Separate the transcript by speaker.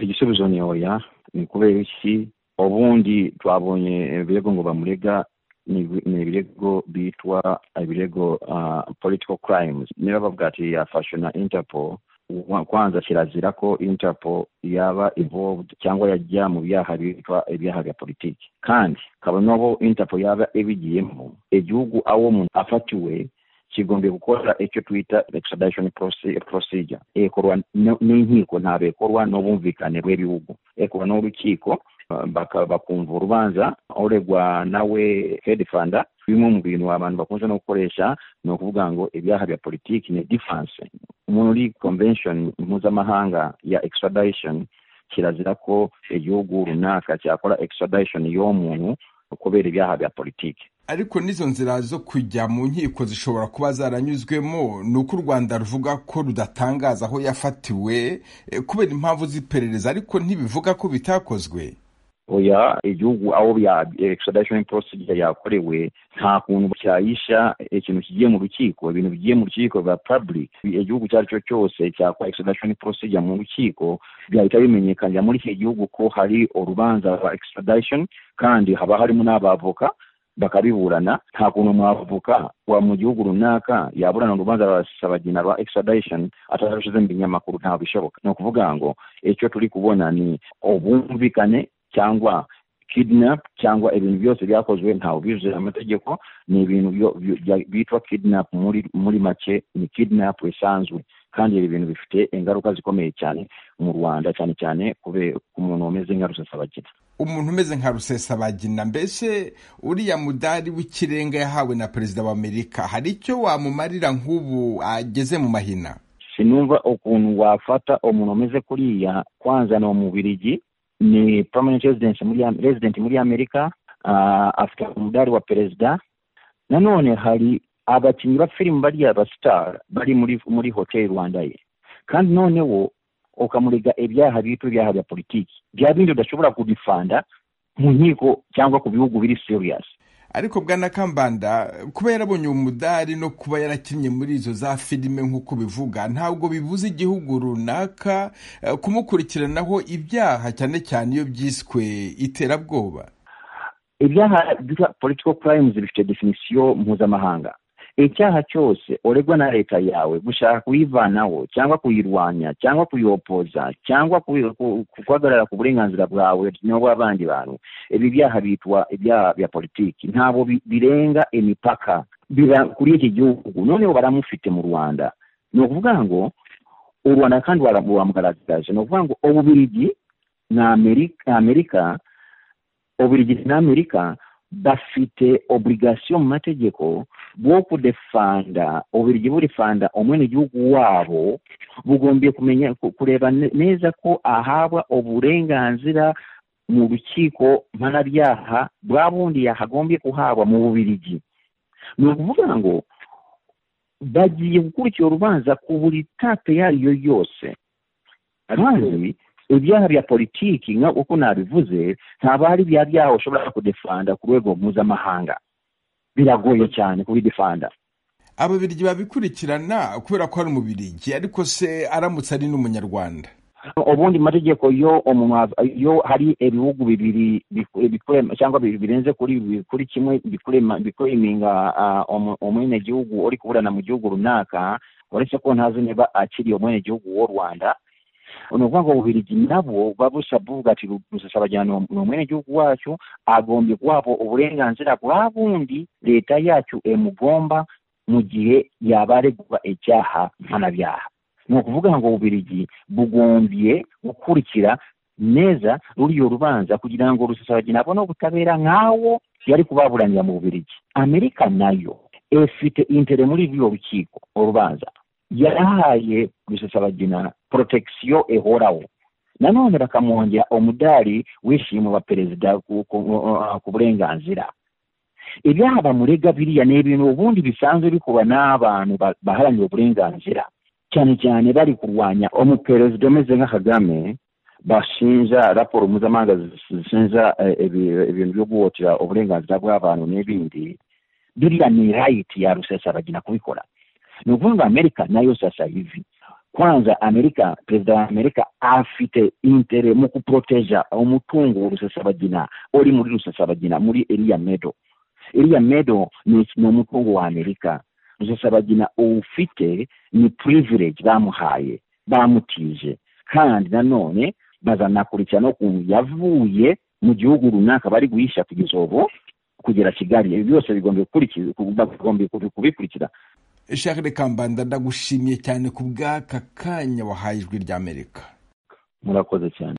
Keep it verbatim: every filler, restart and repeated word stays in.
Speaker 1: igisubizo ni oya. Ni kubera iki obundi twabonye ibirego ngo bamurega ni ibirego bitwa ibirego uh, political crimes. Niba bavuga ati yafashwe na Interpol, kwanza kirazira ko Interpol yaba involved cyangwa yajya mu byaha bitwa ibyaha bya politiki, kandi kabanobo Interpol yaba ebigiyemo igihugu awo umuntu afatiwe kigombe gukora icyo twita extradition procedure ekorwa n'inkiko, ntabekorwa n'obumvikane bw'ibihugu, ekorwa n'urukiko bakumva urubanza oregwa nawe head funder. Bimwe mu bintu abantu bakunze no gukoresha no kuvuga ngo ibyaha bya politiki ni defense. Muri convention mpuzamahanga ya extradition kirazira ko igihugu runaka cyakora extradition y'umuntu kubera ibyaha bya politiki.
Speaker 2: Ariko nizo nzira zo kujya mu nkiko zishobora kuba zaranyuzwemo, nuko u Rwanda ruvuga ko rudatangaza aho yafatiwe kubera impamvu z'iperereza, ariko ntibivuga ko bitakozwe.
Speaker 1: Oya, igihugu aho bya extradition procedure yakorewe nta kuntu cyayisha ikintu kigiye mu rukiko. Ibintu bigiye mu rukiko ba public, igihugu cyaricyo cyose cyakora extradition procedure mu rukiko byahita bimenyekana muri iki gihugu ko hari urubanza rwa extradition, kandi haba harimo n'abavoka bakabiburana. Nta kuntu mwavoka wa mu gihugu runaka yaburana urubanza rwa Rusesabagina rwa extradition atarabishize mu binyamakuru, nta bishoboka. No kuvuga ngo icyo turi kubona ni obumvikane cyangwa kidnap cyangwa ibintu byose byakozwe ntawe bize amategeko. Ni ibintu bitwa kidnap muri muri make ni kidnap isanzwe, kandi ibi bintu bifite ingaruka zikomeye cyane mu Rwanda, cyane cyane kube ku muntu umeze nka Rusesabagina.
Speaker 2: Umuntu umeze nka Rusesabagina, mbese uriya mudari w'ikirenga yahawe na perezida wa Amerika, hari icyo wamumarira nk'ubu ageze mu mahina?
Speaker 1: Sinumva ukuntu wafata umuntu umeze kuriya. Kwanza no mu Bubiligi ni permanent resident muri resident muri Amerika, uh, after umudari wa perezida. Nanone hari abakinnyi ba film bari aba star bari muri muri hotel Rwanda ye, kandi noneho ukamuriga ibyaha bitu byaha bya politiki bya bindi udashobora kudifanda mu nkiko cyangwa ku bihugu biri serious.
Speaker 2: Ariko bwana Kambanda, kuba yarabonye umudari no kuba yarakinnye muri izo za filime nk'uko bivuga, ntabwo bivuze igihugu runaka kumukurikiranaho ibyaha, cyane cyane iyo byiswe iterabwoba.
Speaker 1: Ibyaha byitwa political crimes bifite definition mpuzamahanga. Icyaha cyose oregwa na leta yawe gushaka kuyivanaho cyangwa kuyirwanya cyangwa kuyopoza cyangwa kukwagarara ku burenganzira bwawe n'ubw'abandi bantu, ibi byaha bitwa ibyaha bya politiki. Ntabo birenga imipaka bira kuri iki gihugu. Noneho baramufite mu Rwanda. No kuvuga ngo u Rwanda kandi waramugaragaje. No kuvuga ngo Ububiligi na Amerika Amerika Ububiligi na Amerika bafite obligation mu mategeko bwo kudefanda Ububiligi burifanda omwene gihugu wabo, bugombiye kumenya kureba neza ko ahabwa uburenganzira mu rukiko mpanabyaha bwa bundi yahagombye kuhabwa mu Bubiligi. Ni ukuvuga ngo bagiye gukurikira urubanza ku buri tape yariyo yose. Kandi ibyaha bya politiki nka uko nabivuze ntaba hari bya byaho ushobora kudefanda ku rwego mpuzamahanga, biragoye cyane kubidefanda.
Speaker 2: Ababiligi babikurikirana kubera ko ari umubirigi, ariko se aramutse ari n'umunyarwanda?
Speaker 1: Ubundi mategeko yo yo hari ibihugu bibiri bikurema cyangwa birenze kuri kuri kimwe bikurema bikureminga umwene gihugu uri kuburana mu gihugu runaka, uretse ko ntazi niba akiri umwene gihugu w'u Rwanda. Unuvuga ngo Ububiligi nabo babusabuga ati Rusesabagina umwene gihugu wacu agombye kuwabo uburenganzira bwa bundi leta yacu emugomba mu gihe yabaregwa icyaha mpanabyaha. Ni ukuvuga ngo Ububiligi bugombye gukurikira neza ruriyo rubanza kugira ngo Rusesabagina abone ubutabera nkawo yari kubaburanira mu Bubiligi. Amerika nayo efite intere muri ibyo rukiko urubanza yarahaye Rusesabagina protection ehoraho. Nanone bakamwongera umudari wishimwe wa perezida ku burenganzira. Ibyaha bamurega biriya ni ibintu ubundi bisanzwe bikuba n'abantu baharanira uburenganzira, cyane cyane bari kurwanya umuperezida umeze nka Kagame. Bashinja raporo mpuzamahanga zishinja ibintu byo guhotera uburenganzira bw'abantu n'ibindi. Biriya ni right ya Rusesabagina kubikora. Ni ukuvuga Amerika nayo sasa hivi kwanza Amerika, perezida wa Amerika afite intere mu kuproteja umutungo Rusesabagina uri muri Rusesabagina muri Area Meadow. Area Meadow ni umutungo wa Amerika. Rusesabagina ufite ni privilege bamuhaye, bamutije, kandi nanone bazanakurikirana ukuntu yavuye mu gihugu runaka bari guhisha kugeza ubu kugera Kigali. Ibi byose bigomba kubikurikira.
Speaker 2: Charles Kambanda, ndagushimiye cyane ku bw'aka kanya wahaye Ijwi ry'Amerika.
Speaker 1: Murakoze cyane.